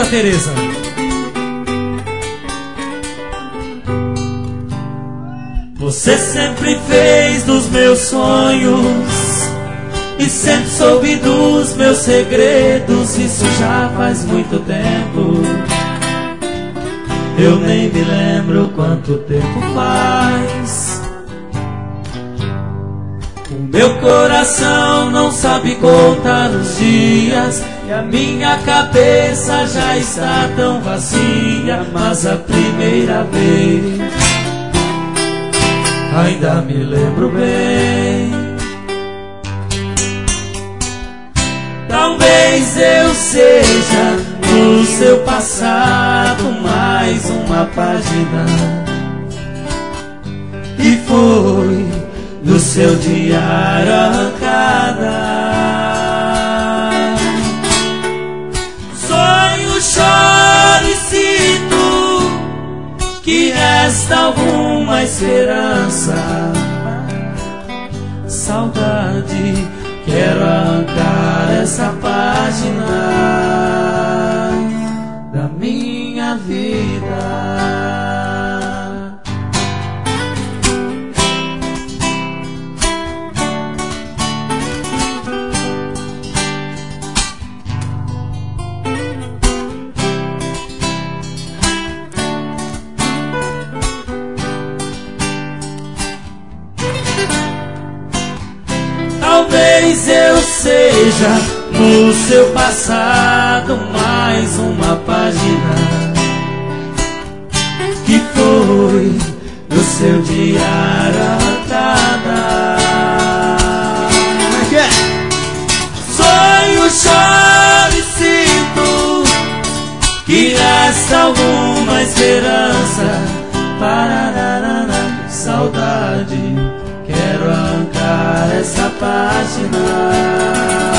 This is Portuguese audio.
Canta, Tereza. Você sempre fez dos meus sonhos e sempre soube dos meus segredos. Isso já faz muito tempo, eu nem me lembro quanto tempo faz. O meu coração não sabe contar os dias e a minha cabeça já está tão vazia. Mas a primeira vez ainda me lembro bem. Talvez eu seja no seu passado mais uma página, e foi do seu diário arrancada. Sonho, choro e sinto que resta alguma esperança. Saudade, quero arrancar essa página da minha vida. Talvez eu seja no seu passado mais uma página, que foi do seu diário arrancada. Sonho, choro e sinto que resta alguma esperança. Parararara, saudade, quero arrancar essa página